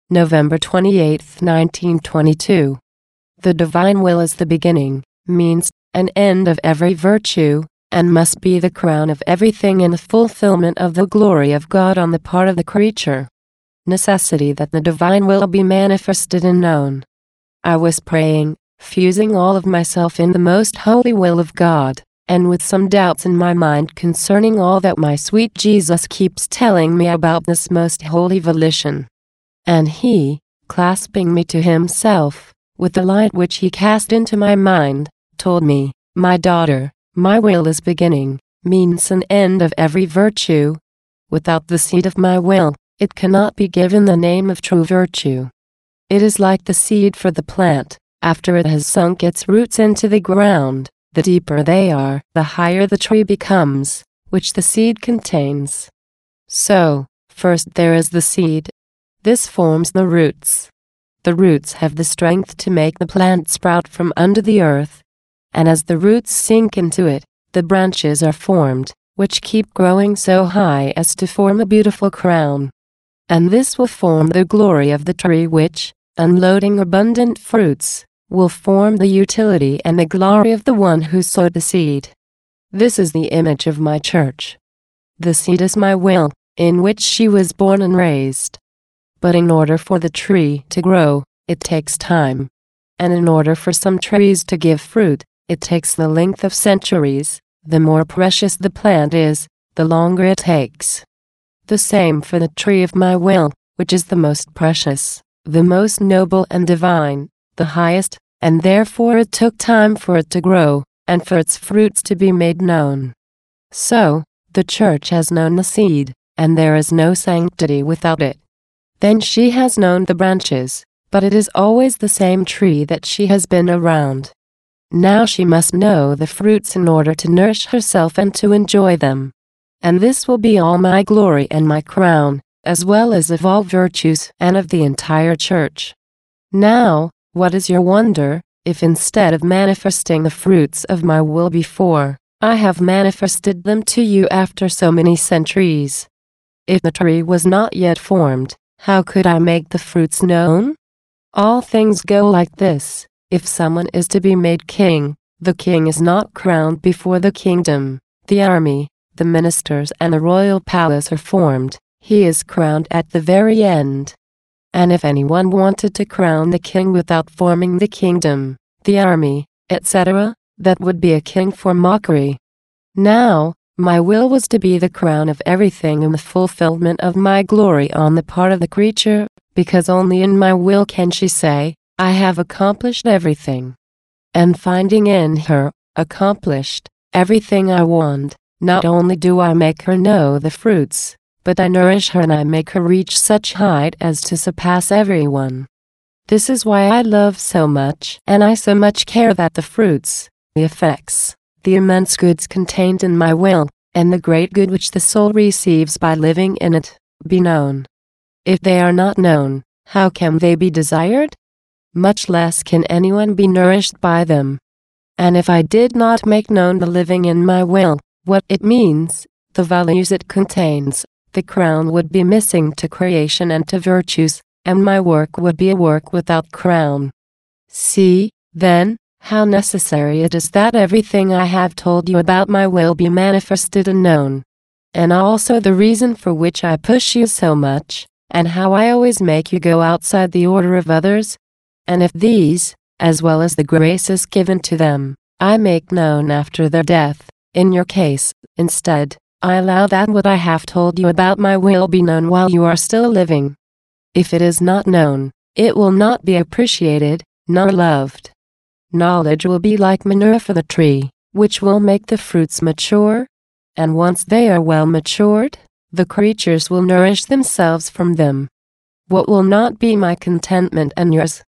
November 28, 1922. The divine will is the beginning, means, and end of every virtue, and must be the crown of everything in the fulfillment of the glory of God on the part of the creature. Necessity that the divine will be manifested and known. I was praying, fusing all of myself in the most holy will of God, and with some doubts in my mind concerning all that my sweet Jesus keeps telling me about this most holy volition. And he, clasping me to himself, with the light which he cast into my mind, told me, "My daughter, my will is beginning, means and end of every virtue. Without the seed of my will, it cannot be given the name of true virtue. It is like the seed for the plant. After it has sunk its roots into the ground, the deeper they are, the higher the tree becomes, which the seed contains. So, first there is the seed. This forms the roots. The roots have the strength to make the plant sprout from under the earth. And as the roots sink into it, the branches are formed, which keep growing so high as to form a beautiful crown. And this will form the glory of the tree which, unloading abundant fruits, will form the utility and the glory of the one who sowed the seed. This is the image of my church. The seed is my will, in which she was born and raised. But in order for the tree to grow, it takes time. And in order for some trees to give fruit, it takes the length of centuries. The more precious the plant is, the longer it takes. The same for the tree of my will, which is the most precious, the most noble and divine, the highest, and therefore it took time for it to grow, and for its fruits to be made known. So, the church has known the seed, and there is no sanctity without it. Then she has known the branches, but it is always the same tree that she has been around. Now she must know the fruits in order to nourish herself and to enjoy them. And this will be all my glory and my crown, as well as of all virtues and of the entire church. Now, what is your wonder, if instead of manifesting the fruits of my will before, I have manifested them to you after so many centuries? If the tree was not yet formed, how could I make the fruits known? All things go like this. If someone is to be made king, the king is not crowned before the kingdom, the army, the ministers and the royal palace are formed. He is crowned at the very end. And if anyone wanted to crown the king without forming the kingdom, the army, etc., that would be a king for mockery. Now, my will was to be the crown of everything in the fulfillment of my glory on the part of the creature, because only in my will can she say, I have accomplished everything. And finding in her, accomplished, everything I want, not only do I make her know the fruits, but I nourish her and I make her reach such height as to surpass everyone. This is why I love so much, and I so much care that the fruits, the effects, the immense goods contained in my will, and the great good which the soul receives by living in it, be known. If they are not known, how can they be desired? Much less can anyone be nourished by them. And if I did not make known the living in my will, what it means, the values it contains, the crown would be missing to creation and to virtues, and my work would be a work without crown. See, then, how necessary it is that everything I have told you about my will be manifested and known. And also the reason for which I push you so much, and how I always make you go outside the order of others. And if these, as well as the graces given to them, I make known after their death, in your case, instead, I allow that what I have told you about my will be known while you are still living. If it is not known, it will not be appreciated, nor loved. Knowledge will be like manure for the tree, which will make the fruits mature. And once they are well matured, the creatures will nourish themselves from them. What will not be my contentment and yours,